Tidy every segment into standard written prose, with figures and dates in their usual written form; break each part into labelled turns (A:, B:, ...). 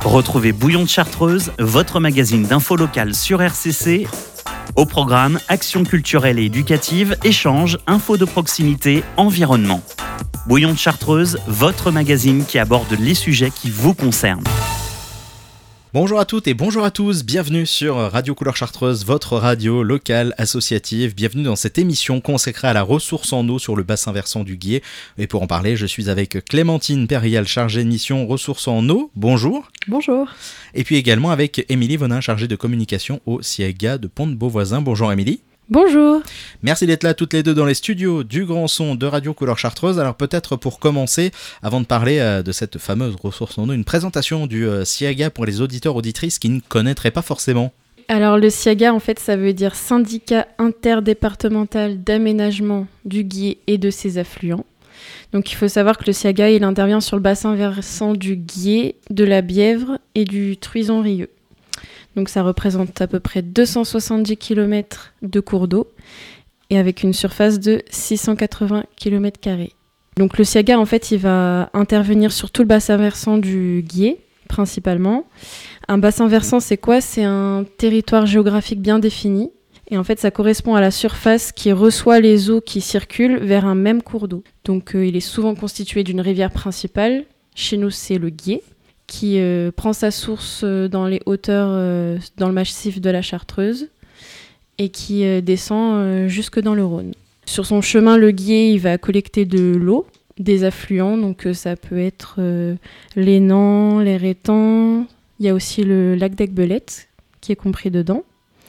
A: Retrouvez Bouillon de Chartreuse, votre magazine d'info locale sur RCC. Au programme, actions culturelles et éducatives, échanges, infos de proximité, environnement. Bouillon de Chartreuse, votre magazine qui aborde les sujets qui vous concernent.
B: Bonjour à toutes et bonjour à tous, bienvenue sur Radio Couleur Chartreuse, votre radio locale associative. Bienvenue dans cette émission consacrée à la ressource en eau sur le bassin versant du Guiers. Et pour en parler, je suis avec Clémentine Périal, chargée de mission ressources en eau. Bonjour.
C: Bonjour.
B: Et puis également avec Émilie Vonin, chargée de communication au SIAGA de Pont-de-Beauvoisin. Bonjour Émilie.
C: Bonjour.
B: Merci d'être là toutes les deux dans les studios du Grand Son de Radio Couleur Chartreuse. Alors peut-être pour commencer, avant de parler de cette fameuse ressource en eau, une présentation du SIAGA pour les auditeurs auditrices qui ne connaîtraient pas forcément.
C: Alors le SIAGA, en fait, ça veut dire Syndicat interdépartemental d'aménagement du Guiers et de ses affluents. Donc il faut savoir que le SIAGA, il intervient sur le bassin versant du Guiers, de la Bièvre et du Truison-Rieux. Donc ça représente à peu près 270 km de cours d'eau et avec une surface de 680 km². Donc le SIAGA, en fait, il va intervenir sur tout le bassin versant du Guiers, principalement. Un bassin versant, c'est quoi ? C'est un territoire géographique bien défini. Et en fait, ça correspond à la surface qui reçoit les eaux qui circulent vers un même cours d'eau. Donc il est souvent constitué d'une rivière principale. Chez nous, c'est le Guiers, qui prend sa source dans les hauteurs, dans le massif de la Chartreuse, et qui descend jusque dans le Rhône. Sur son chemin, le Guiers, il va collecter de l'eau, des affluents, donc ça peut être l'Hénan, les Rétans, il y a aussi le lac d'Aiguebelette, qui est compris dedans,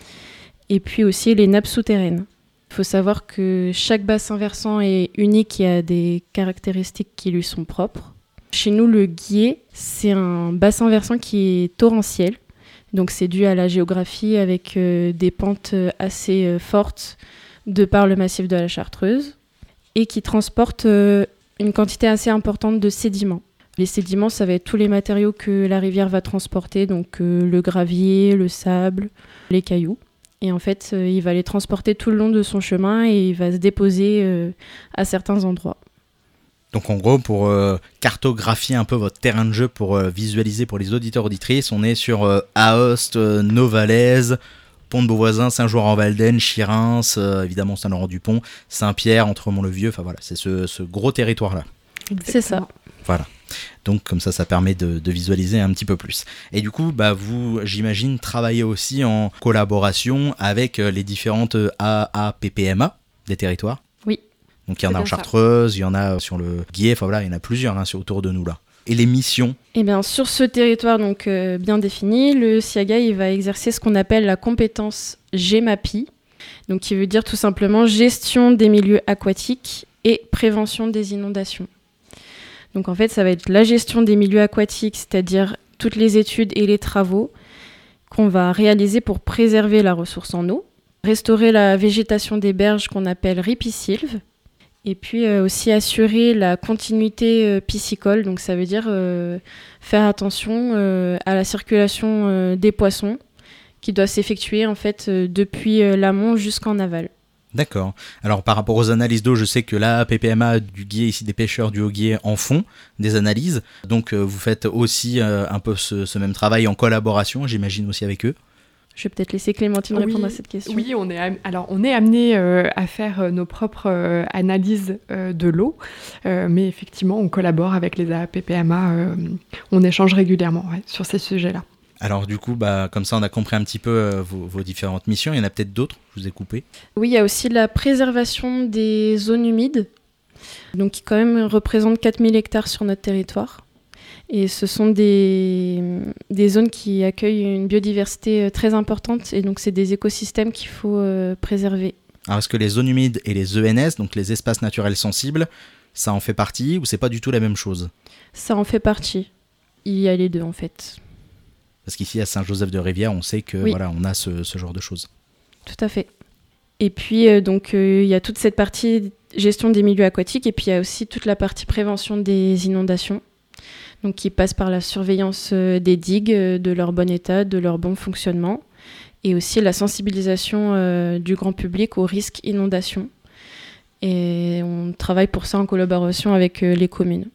C: et puis aussi les nappes souterraines. Il faut savoir que chaque bassin versant est unique et a des caractéristiques qui lui sont propres. Chez nous, le Guiers, c'est un bassin versant qui est torrentiel. Donc c'est dû à la géographie avec des pentes assez fortes de par le massif de la Chartreuse et qui transporte une quantité assez importante de sédiments. Les sédiments, ça va être tous les matériaux que la rivière va transporter, donc le gravier, le sable, les cailloux. Et en fait, il va les transporter tout le long de son chemin et il va se déposer à certains endroits.
B: Donc en gros, pour cartographier un peu votre terrain de jeu, pour visualiser pour les auditeurs auditrices, on est sur Aoste, Novalaise, Pont-de-Beauvoisin, Saint-Joire-en-Valdaine, Chirins, évidemment Saint-Laurent-du-Pont, Saint-Pierre, Entremont-le-Vieux, enfin voilà, c'est ce gros territoire-là.
C: C'est ça.
B: Voilà. Donc comme ça permet de visualiser un petit peu plus. Et du coup, vous, j'imagine, travaillez aussi en collaboration avec les différentes AAPPMA des territoires.
C: Oui.
B: Donc il y en a en Chartreuse, il y en a sur le Guiers, enfin voilà, il y en a plusieurs autour de nous là. Et les missions ?
C: Eh bien, sur ce territoire donc bien défini, le SIAGA il va exercer ce qu'on appelle la compétence GEMAPI, donc qui veut dire tout simplement gestion des milieux aquatiques et prévention des inondations. Donc en fait, ça va être la gestion des milieux aquatiques, c'est-à-dire toutes les études et les travaux qu'on va réaliser pour préserver la ressource en eau, restaurer la végétation des berges qu'on appelle ripisylves, et puis aussi assurer la continuité piscicole, donc ça veut dire faire attention à la circulation des poissons qui doit s'effectuer en fait depuis l'amont jusqu'en aval.
B: D'accord. Alors par rapport aux analyses d'eau, je sais que la PPMA du Guiers, ici des pêcheurs du Haut-Guiers, en font des analyses. Donc vous faites aussi un peu ce même travail en collaboration, j'imagine aussi avec eux.
C: Je vais peut-être laisser Clémentine répondre à cette question.
D: Oui, on est amené à faire nos propres analyses de l'eau, mais effectivement, on collabore avec les APPMA, on échange régulièrement sur ces sujets-là.
B: Alors du coup, comme ça, on a compris un petit peu vos différentes missions. Il y en a peut-être d'autres, je vous ai coupé.
C: Oui, il y a aussi la préservation des zones humides, donc qui quand même représentent 4000 hectares sur notre territoire. Et ce sont des zones qui accueillent une biodiversité très importante et donc c'est des écosystèmes qu'il faut préserver.
B: Alors est-ce que les zones humides et les ENS, donc les espaces naturels sensibles, ça en fait partie ou c'est pas du tout la même chose ?
C: Ça en fait partie. Il y a les deux en fait.
B: Parce qu'ici à Saint-Joseph-de-Rivière, on sait que
C: oui.
B: Voilà, on a ce genre de choses.
C: Tout à fait. Et puis donc il y a toute cette partie gestion des milieux aquatiques et puis il y a aussi toute la partie prévention des inondations. Donc qui passe par la surveillance des digues, de leur bon état, de leur bon fonctionnement, et aussi la sensibilisation du grand public aux risques inondations. Et on travaille pour ça en collaboration avec les communes.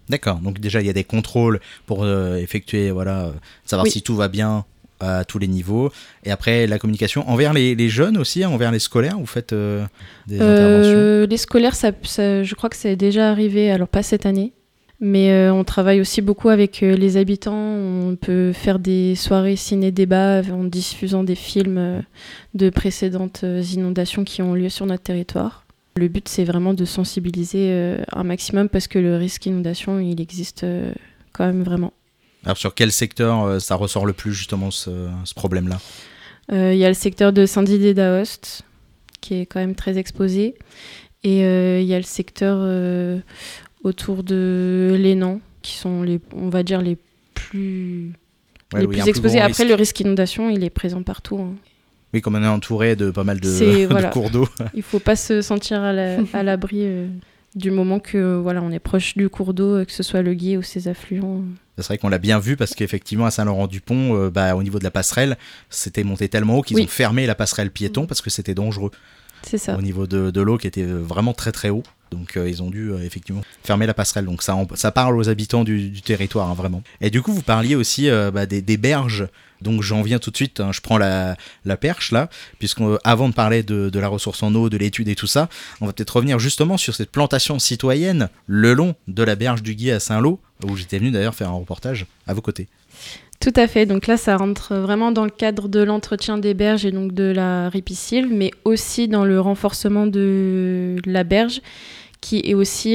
B: D'accord, donc déjà il y a des contrôles pour effectuer, savoir
C: Oui.
B: si tout va bien à tous les niveaux. Et après, la communication envers les jeunes aussi, envers les scolaires, vous faites des interventions?
C: Les scolaires, je crois que c'est déjà arrivé, alors pas cette année, mais on travaille aussi beaucoup avec les habitants. On peut faire des soirées ciné-débat en diffusant des films de précédentes inondations qui ont lieu sur notre territoire. Le but, c'est vraiment de sensibiliser un maximum parce que le risque inondation, il existe quand même vraiment.
B: Alors sur quel secteur ça ressort le plus justement ce problème-là?
C: Il y a le secteur de Saint-Didier d'Aoste qui est quand même très exposé. Et il y a le secteur autour de l'Hénan qui sont, on va dire, les plus exposés. Après, le risque inondation, il est présent partout. Hein.
B: Oui, comme on est entouré de pas mal de cours d'eau.
C: Il ne faut pas se sentir à l'abri du moment que on est proche du cours d'eau, que ce soit le Guiers ou ses affluents.
B: C'est vrai qu'on l'a bien vu parce qu'effectivement à Saint-Laurent-du-Pont, au niveau de la passerelle, c'était monté tellement haut qu'ils ont fermé la passerelle piéton parce que c'était dangereux.
C: C'est ça.
B: Au niveau de l'eau qui était vraiment très très haut. Donc ils ont dû effectivement fermer la passerelle. Donc ça parle aux habitants du territoire, hein, vraiment. Et du coup, vous parliez aussi des berges. Donc j'en viens tout de suite, hein, je prends la perche là, puisqu'avant de parler de la ressource en eau, de l'étude et tout ça, on va peut-être revenir justement sur cette plantation citoyenne le long de la berge du Guiers à Saint-Lô, où j'étais venu d'ailleurs faire un reportage à vos côtés.
C: Tout à fait, donc là ça rentre vraiment dans le cadre de l'entretien des berges et donc de la ripisylve, mais aussi dans le renforcement de la berge, qui est aussi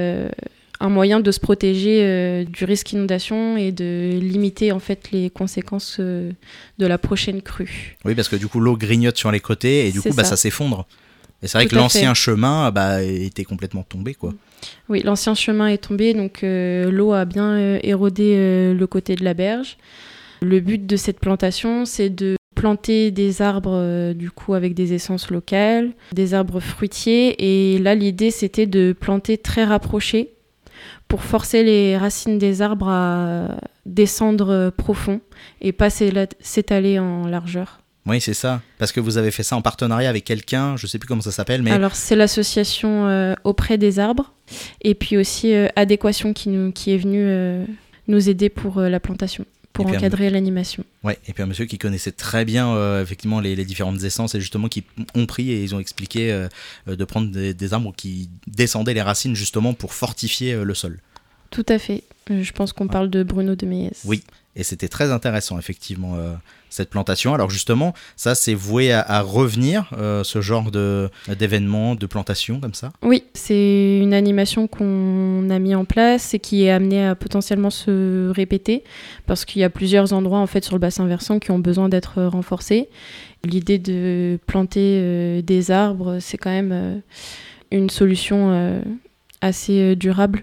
C: un moyen de se protéger du risque inondation et de limiter en fait les conséquences de la prochaine crue.
B: Oui, parce que du coup l'eau grignote sur les côtés et du coup ça s'effondre. Et c'est vrai que l'ancien chemin était complètement tombé, quoi.
C: Oui, l'ancien chemin est tombé, donc l'eau a bien érodé le côté de la berge. Le but de cette plantation, c'est de planter des arbres du coup avec des essences locales, des arbres fruitiers. Et là, l'idée, c'était de planter très rapprochés pour forcer les racines des arbres à descendre profond et pas s'étaler en largeur.
B: Oui, c'est ça. Parce que vous avez fait ça en partenariat avec quelqu'un, je ne sais plus comment ça s'appelle. Mais...
C: Alors, c'est l'association Auprès des arbres. Et puis aussi Adéquation qui est venue nous aider pour la plantation, pour encadrer l'animation.
B: Ouais, et puis un monsieur qui connaissait très bien effectivement les différentes essences et justement qui ont pris et ils ont expliqué de prendre des arbres qui descendaient les racines justement pour fortifier le sol.
C: Tout à fait. Je pense qu'on parle de Bruno de Méès.
B: Oui, et c'était très intéressant effectivement cette plantation. Alors justement, ça c'est voué à revenir, ce genre d'événement, de plantation comme ça?
C: Oui, c'est une animation qu'on a mis en place et qui est amenée à potentiellement se répéter parce qu'il y a plusieurs endroits en fait sur le bassin versant qui ont besoin d'être renforcés. L'idée de planter des arbres, c'est quand même une solution assez durable.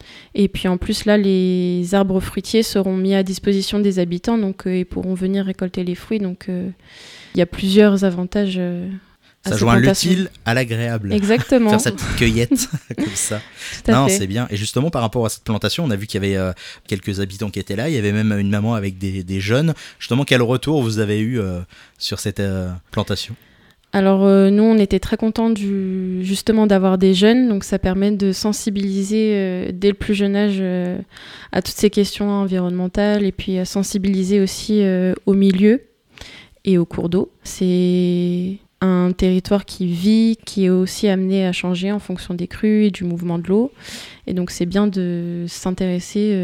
C: Et puis en plus là, les arbres fruitiers seront mis à disposition des habitants, donc ils pourront venir récolter les fruits. Donc il y a plusieurs avantages.
B: Ça joint l'utile à l'agréable.
C: Exactement.
B: Faire sa petite cueillette comme ça. Non, c'est bien. Et justement par rapport à cette plantation, on a vu qu'il y avait quelques habitants qui étaient là. Il y avait même une maman avec des jeunes. Justement, quel retour vous avez eu sur cette plantation ?
C: Alors nous, on était très contents justement d'avoir des jeunes, donc ça permet de sensibiliser dès le plus jeune âge à toutes ces questions environnementales et puis à sensibiliser aussi au milieu et aux cours d'eau. C'est un territoire qui vit, qui est aussi amené à changer en fonction des crues et du mouvement de l'eau. Et donc c'est bien de s'intéresser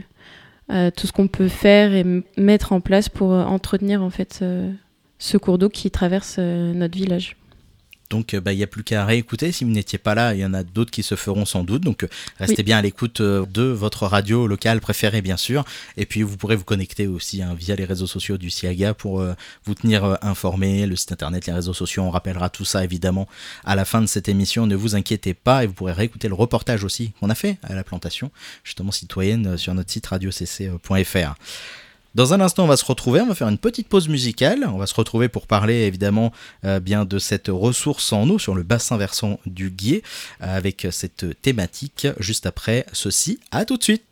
C: à tout ce qu'on peut faire et mettre en place pour entretenir en fait ce cours d'eau qui traverse notre village.
B: Donc il n'y a plus qu'à réécouter. Si vous n'étiez pas là, il y en a d'autres qui se feront sans doute. Donc restez bien à l'écoute de votre radio locale préférée, bien sûr. Et puis vous pourrez vous connecter aussi via les réseaux sociaux du SIAGA pour vous tenir informé, le site internet, les réseaux sociaux. On rappellera tout ça évidemment à la fin de cette émission. Ne vous inquiétez pas et vous pourrez réécouter le reportage aussi qu'on a fait à la plantation, justement citoyenne, sur notre site radiocc.fr. Dans un instant, on va se retrouver, on va faire une petite pause musicale. On va se retrouver pour parler évidemment bien de cette ressource en eau sur le bassin versant du Guiers avec cette thématique juste après ceci. À tout de suite.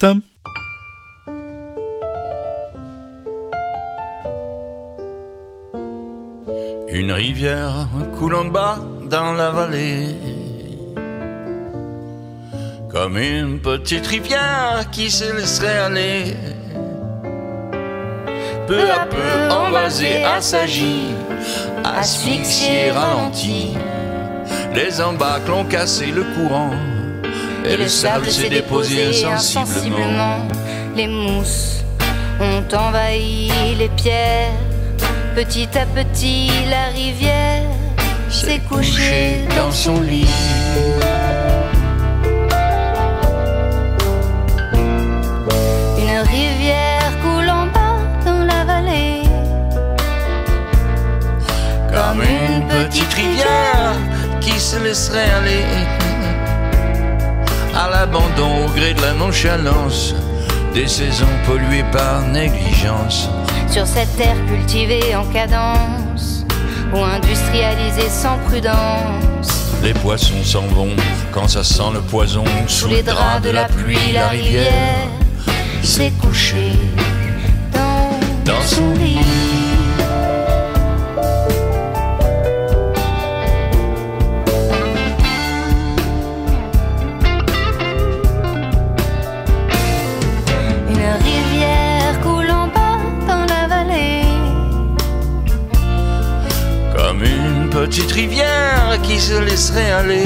E: Une rivière coulant de bas dans la vallée, Comme une petite rivière qui se laisserait aller, peu à peu envasée, assagie, asphyxiée, ralentie. Les embâcles ont cassé le courant et le sable s'est déposé insensiblement.
F: Les mousses ont envahi les pierres. Petit à petit, la rivière s'est couchée dans son lit. Une rivière coule en bas dans la vallée,
E: comme une petite rivière qui se laisserait aller à l'abandon au gré de la nonchalance des saisons polluées par négligence.
F: Sur cette terre cultivée en cadence ou industrialisée sans prudence,
E: les poissons s'en vont quand ça sent le poison.
F: Sous les draps de la pluie, la rivière s'est couchée dans son lit.
E: Petite rivière qui se laisserait aller.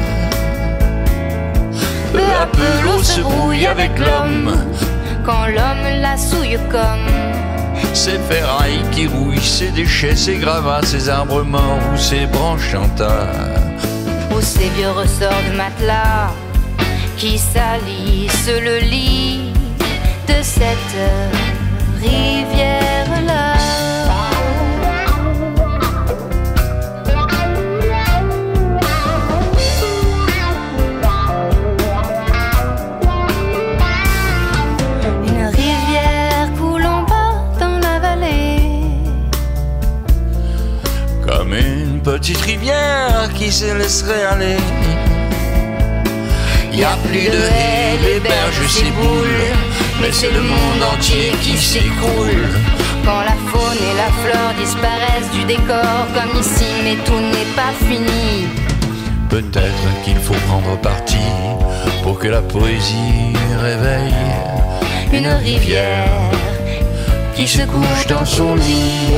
E: Peu à peu l'eau se brouille avec l'homme
F: quand l'homme la souille comme
E: ses ferrailles qui rouillent, ses déchets, ses gravats, ses arbres morts ou ses branches en tas,
F: ou ces vieux ressorts de matelas qui salissent le lit de cette rivière-là.
E: Petite rivière qui se laisserait aller. Y a plus de haies, les berges s'éboulent, mais c'est le monde entier qui s'écroule.
F: Quand la faune et la flore disparaissent du décor comme ici, mais tout n'est pas fini.
E: Peut-être qu'il faut prendre parti pour que la poésie réveille
F: une rivière qui se couche dans son lit.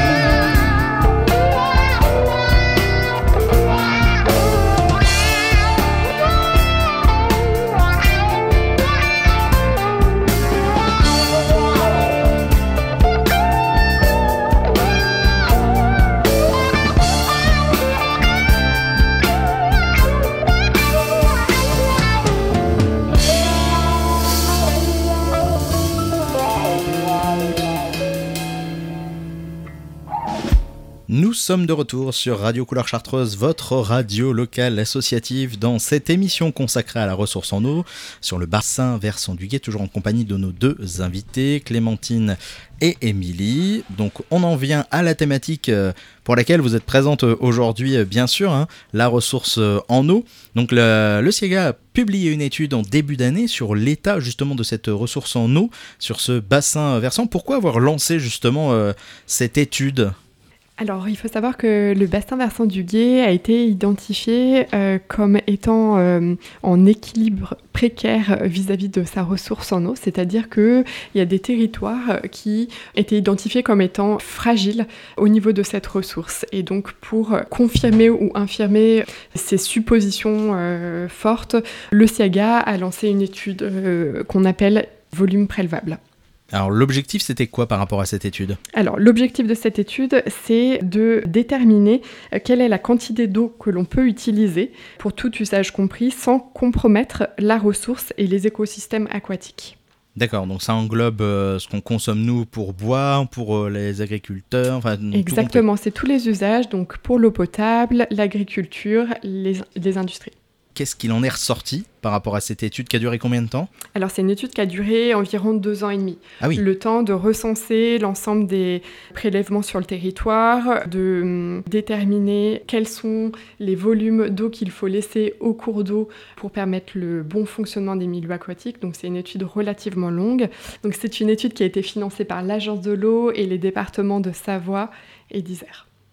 B: Nous sommes de retour sur Radio Couleur Chartreuse, votre radio locale associative, dans cette émission consacrée à la ressource en eau sur le bassin versant du Guiers, toujours en compagnie de nos deux invités, Clémentine et Émilie. Donc on en vient à la thématique pour laquelle vous êtes présente aujourd'hui, bien sûr, hein, la ressource en eau. Donc le CIEGA a publié une étude en début d'année sur l'état justement de cette ressource en eau, sur ce bassin versant. Pourquoi avoir lancé justement cette étude ?
D: Alors, il faut savoir que le bassin versant du Guiers a été identifié comme étant en équilibre précaire vis-à-vis de sa ressource en eau, c'est-à-dire qu'il y a des territoires qui étaient identifiés comme étant fragiles au niveau de cette ressource. Et donc, pour confirmer ou infirmer ces suppositions fortes, le CIEGA a lancé une étude qu'on appelle volume prélevable.
B: Alors l'objectif c'était quoi par rapport à cette étude ?
D: Alors l'objectif de cette étude c'est de déterminer quelle est la quantité d'eau que l'on peut utiliser pour tout usage compris sans compromettre la ressource et les écosystèmes aquatiques.
B: D'accord, donc ça englobe ce qu'on consomme nous pour boire, pour les agriculteurs, enfin...
D: Exactement, c'est tous les usages, donc pour l'eau potable, l'agriculture, les industries.
B: Qu'est-ce qu'il en est ressorti par rapport à cette étude qui a duré combien de temps ?
D: Alors c'est une étude qui a duré environ 2 ans et demi.
B: Ah oui.
D: Le temps de recenser l'ensemble des prélèvements sur le territoire, de déterminer quels sont les volumes d'eau qu'il faut laisser au cours d'eau pour permettre le bon fonctionnement des milieux aquatiques. Donc c'est une étude relativement longue. Donc c'est une étude qui a été financée par l'Agence de l'eau et les départements de Savoie et d'Isère.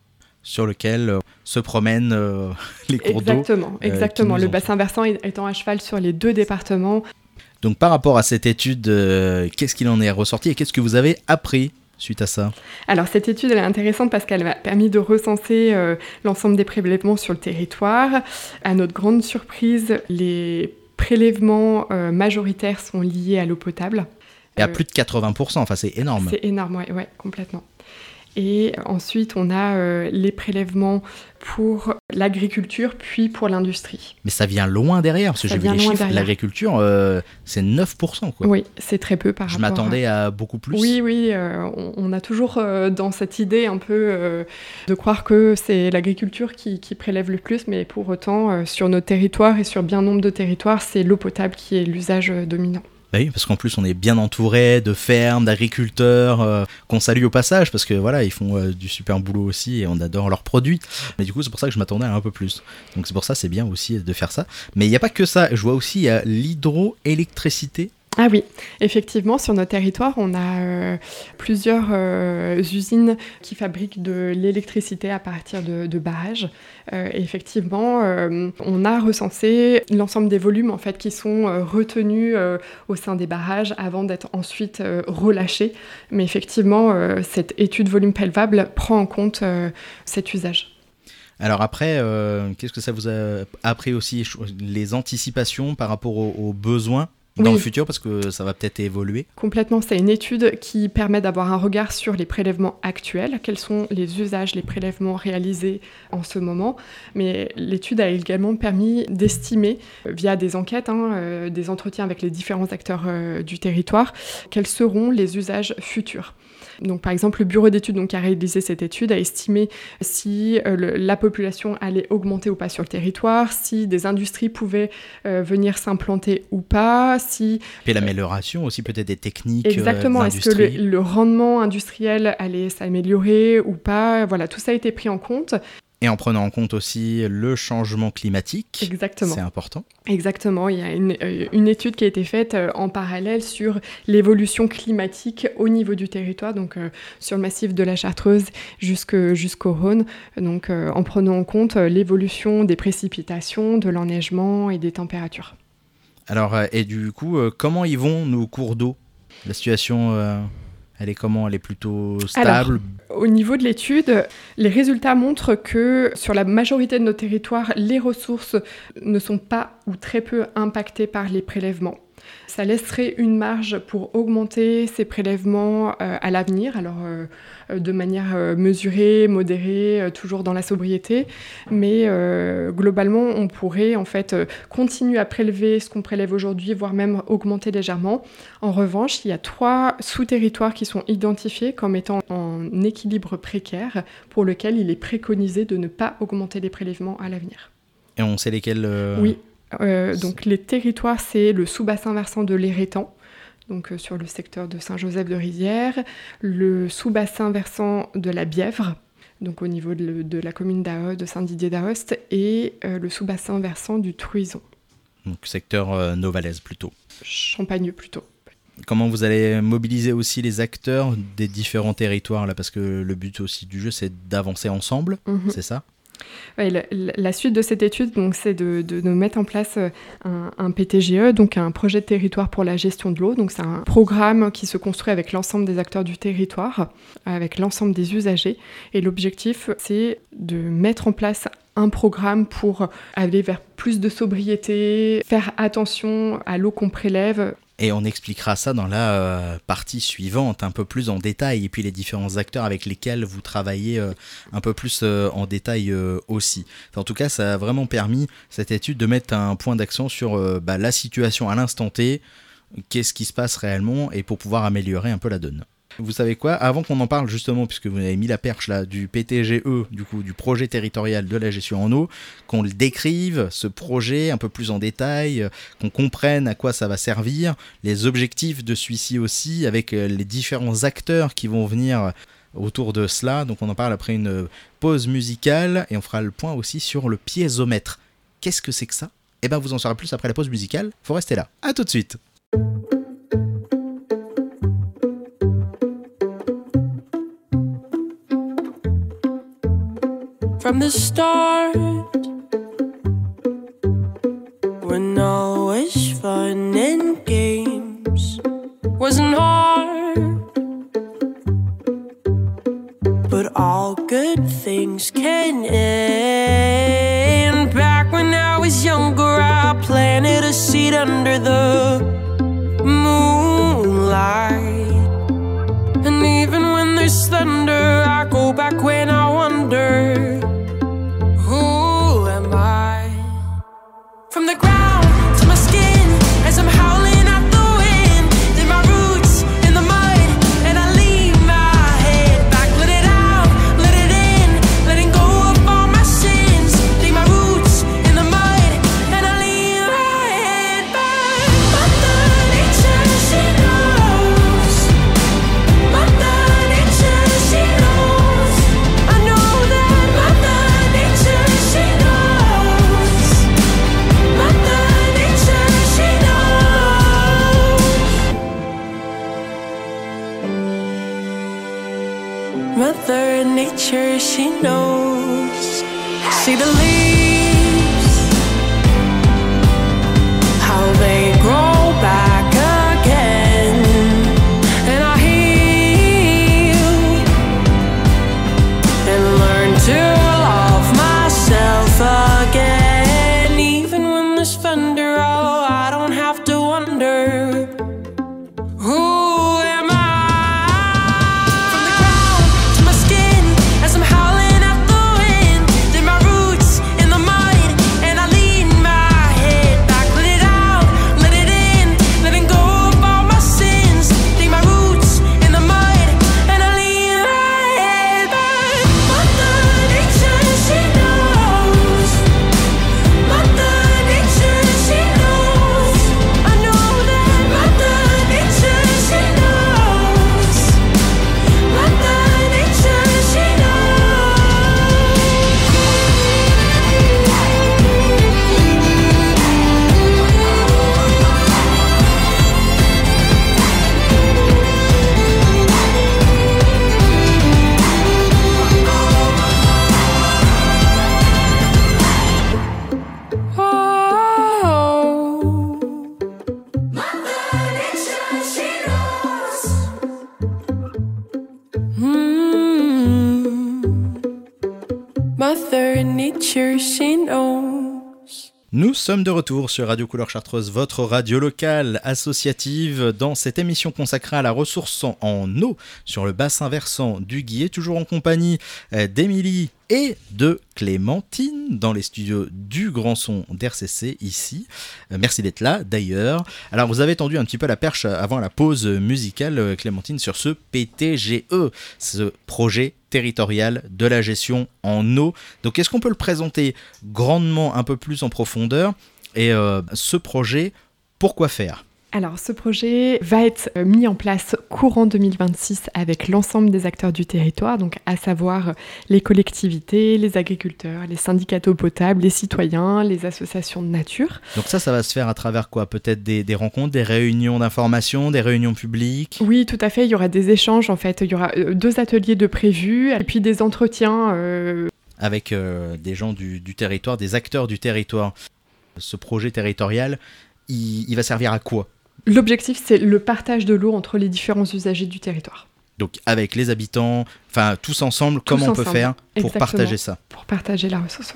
B: sur lequel se promènent les cours d'eau.
D: Exactement. Le bassin versant étant à cheval sur les 2 départements.
B: Donc par rapport à cette étude, qu'est-ce qu'il en est ressorti et qu'est-ce que vous avez appris suite à ça?
D: Alors cette étude elle est intéressante parce qu'elle m'a permis de recenser l'ensemble des prélèvements sur le territoire. À notre grande surprise, les prélèvements majoritaires sont liés à l'eau potable.
B: Et à plus de 80%, enfin c'est énorme.
D: C'est énorme, ouais, complètement. Et ensuite, on a les prélèvements pour l'agriculture, puis pour l'industrie.
B: Mais ça vient loin derrière, parce que j'ai vu les chiffres. L'agriculture, c'est 9%, quoi.
D: Oui, c'est très peu par rapport.
B: Je m'attendais à beaucoup plus.
D: Oui, on a toujours dans cette idée un peu de croire que c'est l'agriculture qui prélève le plus, mais pour autant, sur nos territoires et sur bien nombre de territoires, c'est l'eau potable qui est l'usage dominant.
B: Bah oui, parce qu'en plus on est bien entouré de fermes, d'agriculteurs qu'on salue au passage parce que voilà, ils font du super boulot aussi et on adore leurs produits. Mais du coup, c'est pour ça que je m'attendais à un peu plus. Donc c'est pour ça c'est bien aussi de faire ça. Mais il n'y a pas que ça. Je vois aussi l'hydroélectricité.
D: Ah oui, effectivement, sur notre territoire, on a plusieurs usines qui fabriquent de l'électricité à partir de barrages. Et effectivement, on a recensé l'ensemble des volumes en fait, qui sont retenus au sein des barrages avant d'être ensuite relâchés. Mais effectivement, cette étude volume prélevable prend en compte cet usage.
B: Alors après, qu'est-ce que ça vous a appris aussi, les anticipations par rapport aux besoins dans le futur, parce que ça va peut-être évoluer?
D: Complètement, c'est une étude qui permet d'avoir un regard sur les prélèvements actuels, quels sont les usages, les prélèvements réalisés en ce moment. Mais l'étude a également permis d'estimer, via des enquêtes, des entretiens avec les différents acteurs du territoire, quels seront les usages futurs. Donc, par exemple, le bureau d'études qui a réalisé cette étude a estimé si la population allait augmenter ou pas sur le territoire, si des industries pouvaient venir s'implanter ou pas, si...
B: Et l'amélioration aussi peut-être des techniques.
D: Exactement, est-ce que le rendement industriel allait s'améliorer ou pas? Voilà, tout ça a été pris en compte.
B: Et en prenant en compte aussi le changement climatique.
D: Exactement.
B: C'est important.
D: Exactement. Il y a une étude qui a été faite en parallèle sur l'évolution climatique au niveau du territoire, donc sur le massif de la Chartreuse jusqu'au Rhône, donc en prenant en compte l'évolution des précipitations, de l'enneigement et des températures.
B: Alors, et du coup, comment y vont nos cours d'eau? La situation... Elle est comment? Elle est plutôt stable?
D: Alors, au niveau de l'étude, les résultats montrent que sur la majorité de nos territoires, les ressources ne sont pas ou très peu impactées par les prélèvements. Ça laisserait une marge pour augmenter ces prélèvements à l'avenir, alors de manière mesurée, modérée, toujours dans la sobriété. Mais globalement, on pourrait en fait continuer à prélever ce qu'on prélève aujourd'hui, voire même augmenter légèrement. En revanche, il y a 3 sous-territoires qui sont identifiés comme étant en équilibre précaire, pour lequel il est préconisé de ne pas augmenter les prélèvements à l'avenir.
B: Et on sait lesquels
D: Oui. Donc les territoires, c'est le sous-bassin versant de l'Érétan, donc sur le secteur de Saint-Joseph-de-Rizières, le sous-bassin versant de la Bièvre, donc au niveau de la commune d'Aoste, de Saint-Didier-d'Aoste, et le sous-bassin versant du Truison.
B: Donc secteur Novalaise plutôt.
D: Champagneux plutôt.
B: Comment vous allez mobiliser aussi les acteurs des différents territoires là, parce que le but aussi du jeu, c'est d'avancer ensemble, c'est ça?
D: Ouais, la suite de cette étude, donc, c'est de mettre en place un PTGE, donc un projet de territoire pour la gestion de l'eau. Donc, c'est un programme qui se construit avec l'ensemble des acteurs du territoire, avec l'ensemble des usagers. Et l'objectif, c'est de mettre en place un programme pour aller vers plus de sobriété, faire attention à l'eau qu'on prélève.
B: Et on expliquera ça dans la partie suivante, un peu plus en détail, et puis les différents acteurs avec lesquels vous travaillez un peu plus en détail aussi. Enfin, en tout cas, ça a vraiment permis, cette étude, de mettre un point d'accent sur la situation à l'instant T, qu'est-ce qui se passe réellement, et pour pouvoir améliorer un peu la donne. Vous savez quoi? Avant qu'on en parle justement, puisque vous avez mis la perche là, du PTGE, du coup du projet territorial de la gestion en eau, qu'on le décrive, ce projet un peu plus en détail, qu'on comprenne à quoi ça va servir, les objectifs de celui-ci aussi, avec les différents acteurs qui vont venir autour de cela. Donc on en parle après une pause musicale, et on fera le point aussi sur le piézomètre. Qu'est-ce que c'est que ça? Eh bien vous en saurez plus après la pause musicale, faut rester là. À tout de suite.
G: from the start. When all was fun and games wasn't hard, but all good things can end. Back when I was younger, I planted a seed under the moonlight. And even when there's thunder, I go back when I wonder, who am I? From the ground to my skin, as I'm howling at the wind, then my roots in the mud, and I leave my head back. Let it out, let it in, letting go of all my sins. Leave my roots in the mud, and I leave my head back. Mother Nature, she knows. Mother Nature, she knows. I know that Mother Nature, she knows. Mother Nature, she knows. Mother Nature, she knows. See the leaves, how they grow back again, and I heal and learn to love myself again. Even when there's thunder, oh, I don't have to wonder, who am I? From the ground to my skin, as I'm howling at the wind, then my roots in the mud, and I lean my head back. Let it out, let it in, letting go of all my sins. Leave my roots in the mud, and I lean my head back. Mother Nature, she knows. Mother Nature, she knows. I know that Mother Nature, she knows. Mother Nature, she knows. Oh. Mother Nature, she knows. Mother Nature, she knows.
B: Nous sommes de retour sur Radio Couleur Chartreuse, votre radio locale associative, dans cette émission consacrée à la ressource en eau sur le bassin versant du Guiers, toujours en compagnie d'Émilie et de Clémentine dans les studios du Grand Son d'RCC ici. Merci d'être là d'ailleurs. Alors vous avez tendu un petit peu la perche avant la pause musicale, Clémentine, sur ce PTGE, ce projet territorial de la gestion en eau. Donc est-ce qu'on peut le présenter grandement un peu plus en profondeur, et ce projet, pourquoi faire ?
D: Alors, ce projet va être mis en place courant 2026 avec l'ensemble des acteurs du territoire, donc à savoir les collectivités, les agriculteurs, les syndicats d'eau potable, les citoyens, les associations de nature.
B: Donc ça va se faire à travers quoi ? Peut-être des rencontres, des réunions d'information, des réunions publiques ?
D: Oui, tout à fait. Il y aura des échanges, en fait. Il y aura 2 ateliers de prévus, et puis des entretiens.
B: Avec des gens du territoire, des acteurs du territoire. Ce projet territorial, il va servir à quoi ?
D: L'objectif, c'est le partage de l'eau entre les différents usagers du territoire.
B: Donc avec les habitants, enfin tous ensemble, comment on peut faire pour partager ça ?
D: Pour partager la ressource, oui.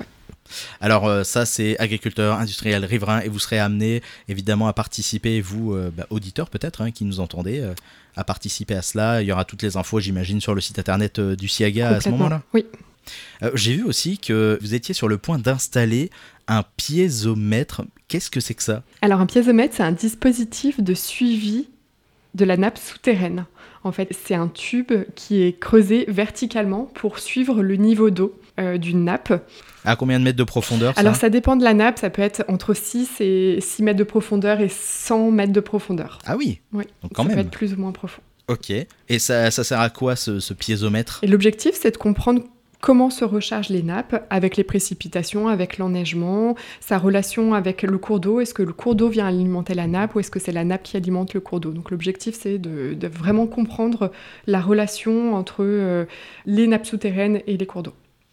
B: Alors ça, c'est agriculteurs, industriels, riverains, et vous serez amenés évidemment à participer, vous, auditeurs peut-être, qui nous entendez, à participer à cela. Il y aura toutes les infos, j'imagine, sur le site internet du SIAGA à ce moment-là ?
D: Oui.
B: J'ai vu aussi que vous étiez sur le point d'installer un piézomètre. Qu'est-ce que c'est que ça ?
D: Alors un piézomètre, c'est un dispositif de suivi de la nappe souterraine. En fait, c'est un tube qui est creusé verticalement pour suivre le niveau d'eau d'une nappe.
B: À combien de mètres de profondeur ça ?
D: Alors ça dépend de la nappe, ça peut être entre 6 mètres de profondeur et 100 mètres de profondeur.
B: Ah oui,
D: oui.
B: Donc quand
D: ça
B: même.
D: peut être plus ou moins profond.
B: Ok, et ça sert à quoi ce piézomètre ?
D: Et l'objectif, c'est de comprendre comment se rechargent les nappes avec les précipitations, avec l'enneigement, sa relation avec le cours d'eau. Est-ce que le cours d'eau vient alimenter la nappe ou est-ce que c'est la nappe qui alimente le cours d'eau ? Donc l'objectif, c'est de vraiment comprendre la relation entre les nappes souterraines et les cours d'eau.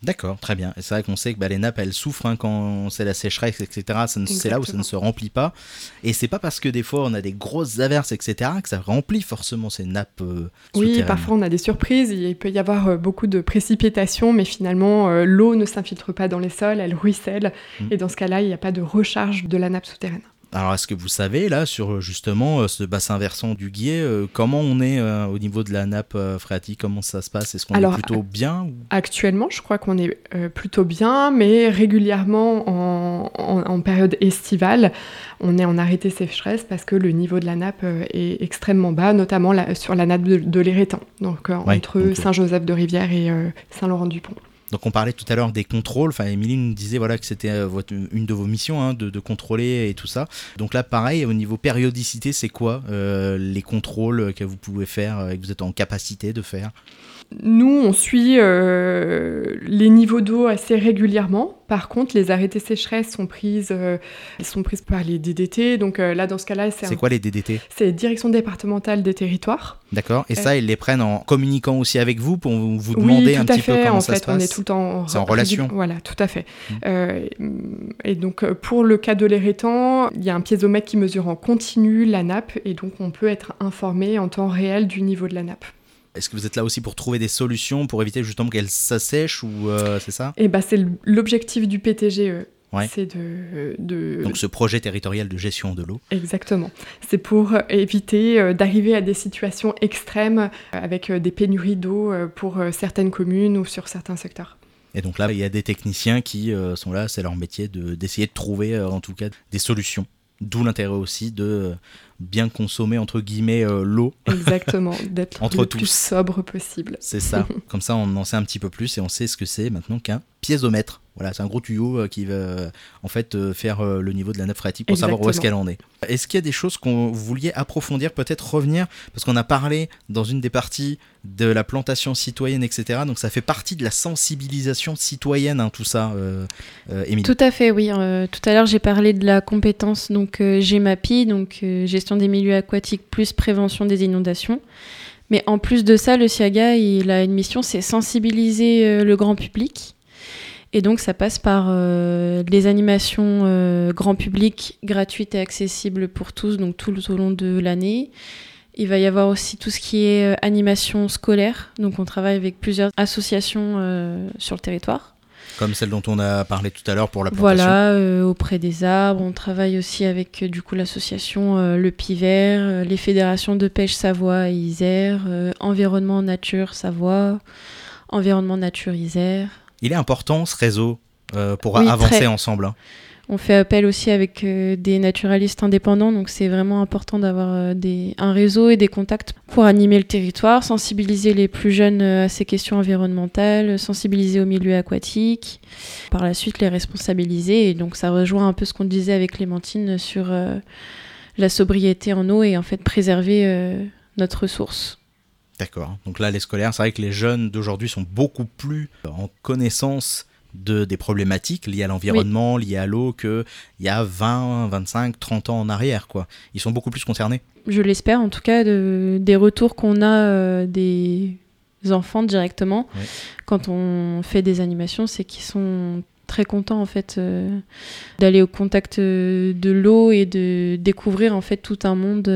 B: D'accord, très bien. Et c'est vrai qu'on sait que les nappes, elles souffrent quand c'est la sécheresse, etc. C'est là où ça ne se remplit pas. Et c'est pas parce que des fois on a des grosses averses, etc., que ça remplit forcément ces nappes
D: Oui, parfois on a des surprises. Il peut y avoir beaucoup de précipitations, mais finalement l'eau ne s'infiltre pas dans les sols, elle ruisselle. Et dans ce cas-là, il n'y a pas de recharge de la nappe souterraine.
B: Alors, est-ce que vous savez, là, sur justement ce bassin versant du Guiers, comment on est au niveau de la nappe phréatique? Comment ça se passe? Est-ce qu'on est plutôt bien ou...
D: Actuellement, je crois qu'on est plutôt bien, mais régulièrement en période estivale, on est en arrêté sécheresse parce que le niveau de la nappe est extrêmement bas, notamment sur la nappe de l'Érétang, donc entre Saint-Joseph-de-Rivière et Saint-Laurent-du-Pont.
B: Donc on parlait tout à l'heure des contrôles, Émilie nous disait que c'était une de vos missions de contrôler et tout ça. Donc là pareil, au niveau périodicité, c'est quoi les contrôles que vous pouvez faire et que vous êtes en capacité de faire?
D: Nous, on suit les niveaux d'eau assez régulièrement. Par contre, les arrêtés sécheresse sont prises par les DDT. Donc là, dans ce cas-là,
B: c'est quoi les DDT?
D: C'est Direction départementale des territoires.
B: D'accord. Et ça, ils les prennent en communiquant aussi avec vous pour vous demander un petit peu comment ça se passe?
D: On est tout le temps
B: c'est en relation.
D: Voilà, tout à fait. Et donc, pour le cas de l'Érétang, il y a un piézomètre qui mesure en continu la nappe. Et donc, on peut être informé en temps réel du niveau de la nappe.
B: Est-ce que vous êtes là aussi pour trouver des solutions pour éviter justement qu'elle s'assèche ou c'est ça?
D: C'est l'objectif du PTGE.
B: Ouais.
D: C'est
B: Donc ce projet territorial de gestion de l'eau.
D: Exactement. C'est pour éviter d'arriver à des situations extrêmes avec des pénuries d'eau pour certaines communes ou sur certains secteurs.
B: Et donc là, il y a des techniciens qui sont là, c'est leur métier d'essayer de trouver en tout cas des solutions. D'où l'intérêt aussi de bien consommer, entre guillemets, l'eau.
D: Exactement, d'être
B: entre
D: le
B: tous.
D: plus sobre possible.
B: C'est ça. Comme ça, on en sait un petit peu plus et on sait ce que c'est maintenant qu'un piézomètre. Voilà, c'est un gros tuyau qui va en fait faire le niveau de la nappe phréatique pour savoir où est-ce qu'elle en est. Est-ce qu'il y a des choses que vous vouliez approfondir, peut-être revenir? Parce qu'on a parlé dans une des parties de la plantation citoyenne, etc. Donc ça fait partie de la sensibilisation citoyenne, tout ça, Émilie.
C: Tout à fait, oui. Tout à l'heure, j'ai parlé de la compétence GEMAPI, donc gestion des milieux aquatiques plus prévention des inondations. Mais en plus de ça, le SIAGA, il a une mission, c'est sensibiliser le grand public. Et donc, ça passe par des animations grand public gratuites et accessibles pour tous, donc tout au long de l'année. Il va y avoir aussi tout ce qui est animation scolaire. Donc, on travaille avec plusieurs associations sur le territoire.
B: Comme celle dont on a parlé tout à l'heure pour la plantation.
C: Voilà, auprès des arbres. On travaille aussi avec l'association Le Pivert, les fédérations de pêche Savoie et Isère, Environnement Nature Savoie, Environnement Nature Isère. Il
B: est important ce réseau pour avancer ensemble.
C: On fait appel aussi avec des naturalistes indépendants, donc c'est vraiment important d'avoir un réseau et des contacts pour animer le territoire, sensibiliser les plus jeunes à ces questions environnementales, sensibiliser au milieu aquatique, par la suite les responsabiliser. Et donc ça rejoint un peu ce qu'on disait avec Clémentine sur la sobriété en eau et en fait préserver notre ressource.
B: D'accord. Donc là, les scolaires, c'est vrai que les jeunes d'aujourd'hui sont beaucoup plus en connaissance des problématiques liées à l'environnement, liées à l'eau, qu'il y a 20, 25, 30 ans en arrière, quoi. Ils sont beaucoup plus concernés.
C: Je l'espère, en tout cas, des retours qu'on a des enfants directement. Oui. Quand on fait des animations, c'est qu'ils sont très contents, en fait, d'aller au contact de l'eau et de découvrir, en fait, tout un monde...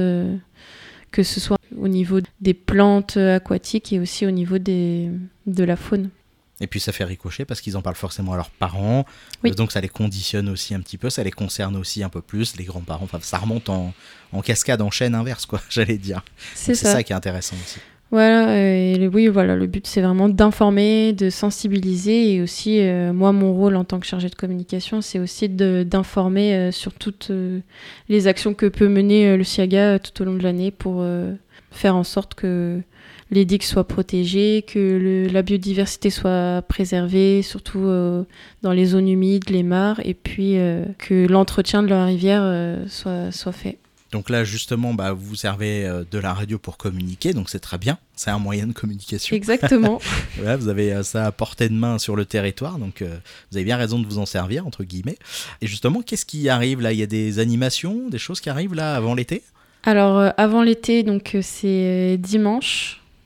C: que ce soit au niveau des plantes aquatiques et aussi au niveau de la faune.
B: Et puis ça fait ricocher parce qu'ils en parlent forcément à leurs parents, oui. Donc ça les conditionne aussi un petit peu, ça les concerne aussi un peu plus, les grands-parents, enfin ça remonte en cascade, en chaîne inverse, quoi, j'allais dire. C'est ça qui est intéressant aussi.
C: Voilà, le but c'est vraiment d'informer, de sensibiliser et aussi, moi mon rôle en tant que chargée de communication, c'est aussi d'informer sur toutes les actions que peut mener le SIAGA tout au long de l'année pour faire en sorte que les digues soient protégées, que la biodiversité soit préservée, surtout dans les zones humides, les mares, et puis que l'entretien de la rivière soit fait.
B: Donc là, justement, vous servez de la radio pour communiquer, donc c'est très bien. C'est un moyen de communication.
C: Exactement.
B: Voilà, vous avez ça à portée de main sur le territoire, donc vous avez bien raison de vous en servir, entre guillemets. Et justement, qu'est-ce qui arrive là? Il y a des animations, des choses qui arrivent là avant l'été?
C: Alors, avant l'été, donc c'est dimanche.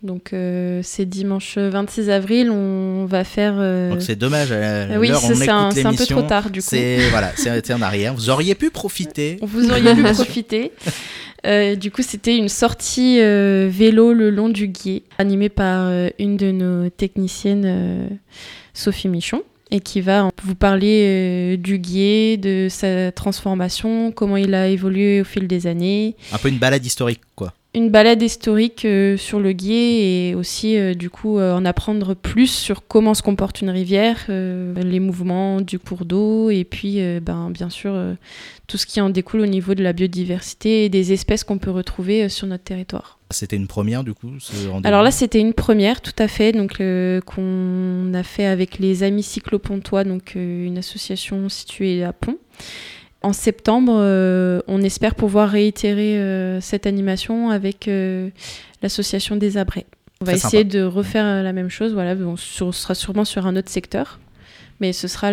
C: Donc c'est dimanche 26 avril, on va faire...
B: Donc c'est dommage, à
C: oui,
B: l'heure où on
C: c'est
B: écoute
C: un peu
B: l'émission,
C: trop tard du coup.
B: c'est en arrière. Vous auriez pu profiter.
C: Vous auriez pu profiter. Du coup, c'était une sortie vélo le long du Guiers, animée par une de nos techniciennes, Sophie Michon, et qui va vous parler du Guiers, de sa transformation, comment il a évolué au fil des années.
B: Un peu une balade historique, quoi.
C: Une balade historique sur le Guiers et aussi du coup en apprendre plus sur comment se comporte une rivière, les mouvements du cours d'eau et puis bien sûr tout ce qui en découle au niveau de la biodiversité et des espèces qu'on peut retrouver sur notre territoire.
B: C'était une première du coup ce rendez-vous.
C: Alors là c'était une première tout à fait, donc qu'on a fait avec les Amis Cyclopontois, donc une association située à Pont. En septembre, on espère pouvoir réitérer cette animation avec l'association des Abrets. On va essayer de refaire la même chose. Voilà, ce sera sûrement sur un autre secteur, mais ce sera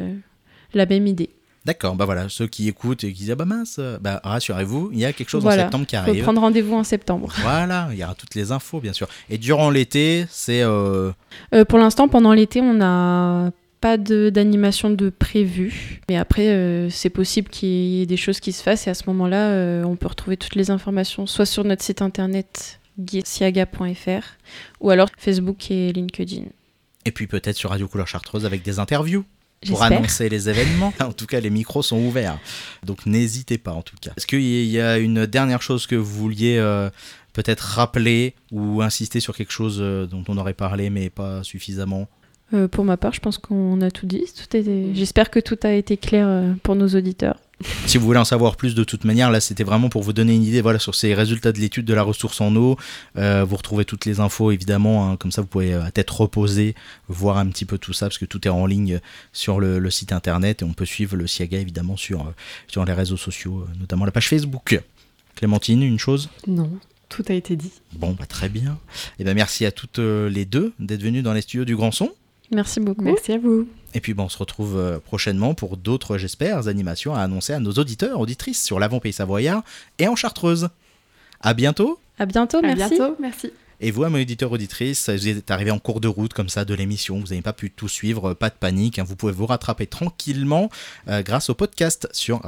C: la même idée.
B: D'accord, voilà, ceux qui écoutent et qui disent mince, rassurez-vous, il y a quelque chose en septembre qui arrive.
C: Il faut prendre rendez-vous en septembre.
B: Voilà, il y aura toutes les infos bien sûr. Et durant l'été, c'est...
C: Pour l'instant, pendant l'été, on n'a pas d'animation de prévu, mais après c'est possible qu'il y ait des choses qui se fassent et à ce moment-là on peut retrouver toutes les informations soit sur notre site internet guiesiaga.fr ou alors Facebook et LinkedIn.
B: Et puis peut-être sur Radio Couleur Chartreuse avec des interviews pour
C: J'espère.
B: annoncer les événements. En tout cas, les micros sont ouverts, donc n'hésitez pas en tout cas. Est-ce qu'il y a une dernière chose que vous vouliez peut-être rappeler ou insister sur quelque chose dont on aurait parlé mais pas suffisamment ?
C: Pour ma part, je pense qu'on a tout dit. J'espère que tout a été clair pour nos auditeurs.
B: Si vous voulez en savoir plus, de toute manière, là, c'était vraiment pour vous donner une idée sur ces résultats de l'étude de la ressource en eau. Vous retrouvez toutes les infos, évidemment. Comme ça, vous pouvez à tête reposée voir un petit peu tout ça, parce que tout est en ligne sur le site internet. Et on peut suivre le SIAGA, évidemment, sur les réseaux sociaux, notamment la page Facebook. Clémentine, une chose ?
D: Non. Tout a été dit.
B: Bon, très bien. Et merci à toutes les deux d'être venues dans les studios du Grand Son.
C: Merci beaucoup.
D: Merci à vous.
B: Et puis on se retrouve prochainement pour d'autres, j'espère, animations à annoncer à nos auditeurs, auditrices sur l'Avant-Pays Savoyard et en Chartreuse. À bientôt.
C: À bientôt, merci.
D: À bientôt, merci.
B: Et vous, mes auditeurs, auditrices, vous êtes arrivés en cours de route comme ça de l'émission, vous n'avez pas pu tout suivre, pas de panique, vous pouvez vous rattraper tranquillement grâce au podcast sur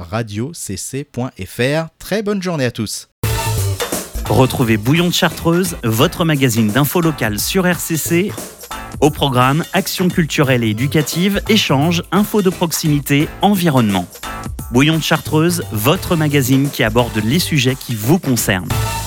B: radiocc.fr. Très bonne journée à tous.
A: Retrouvez Bouillon de Chartreuse, votre magazine d'info locale sur RCC. Au programme, actions culturelles et éducatives, échanges, infos de proximité, environnement. Bouillon de Chartreuse, votre magazine qui aborde les sujets qui vous concernent.